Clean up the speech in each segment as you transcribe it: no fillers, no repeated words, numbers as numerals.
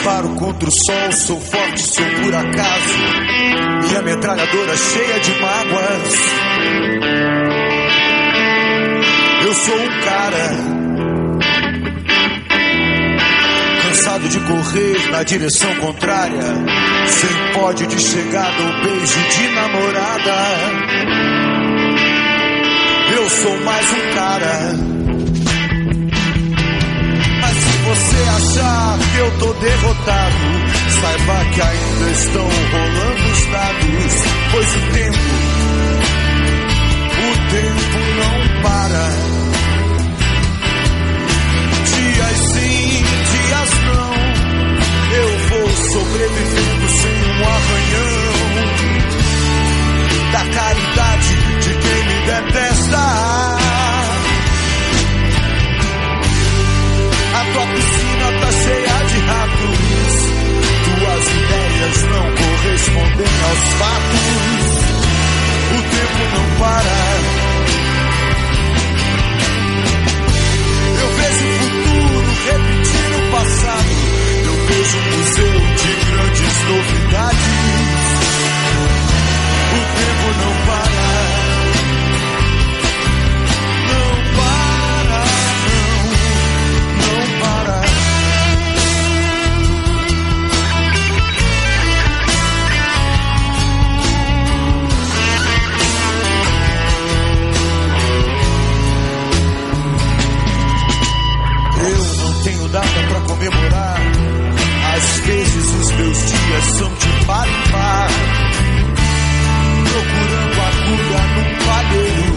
disparo contra o sol, sou forte, sou por acaso. Minha metralhadora cheia de mágoas. Eu sou um cara cansado de correr na direção contrária, sem pódio de chegada ou beijo de namorada. Eu sou mais um cara. Mas se você achar que eu tô derrotado, saiba que ainda estão rolando os dados, pois o tempo não para. Dias sim, dias não, eu vou sobrevivendo sem um arranhão da caridade de quem me detesta. A tua piscina tá cheia de ratos, tuas ideias não correspondem aos fatos. O tempo não para. Eu vejo o futuro repetir o passado. Eu vejo um museu de grandes novidades. O tempo não para. Não para, não para. Eu não tenho data pra comemorar. Às vezes os meus dias são de par em par, procurando agulha num palheiro.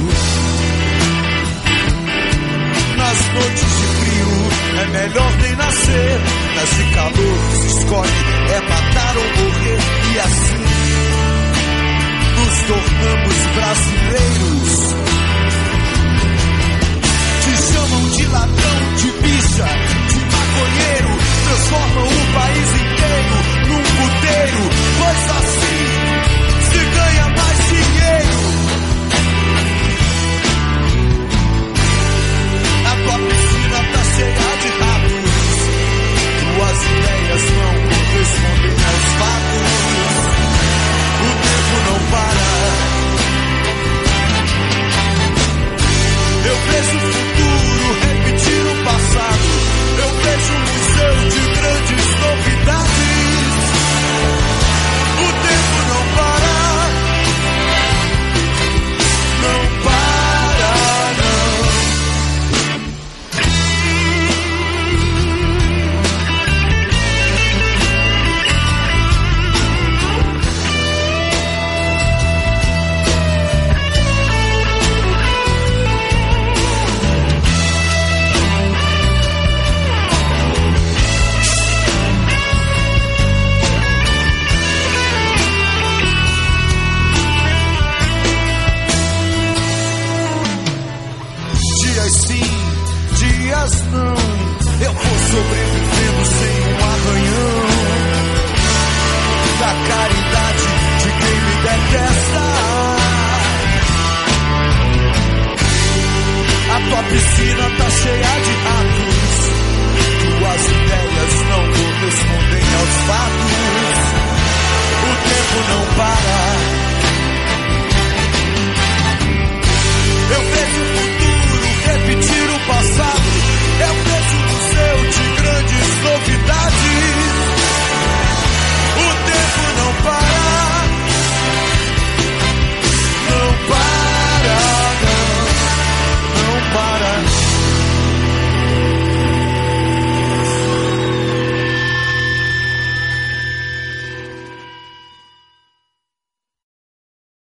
Nas noites de frio é melhor nem nascer. Nas de calor se escolhe é matar ou morrer. E assim nos tornamos brasileiros. Te chamam de ladrão, de bicha,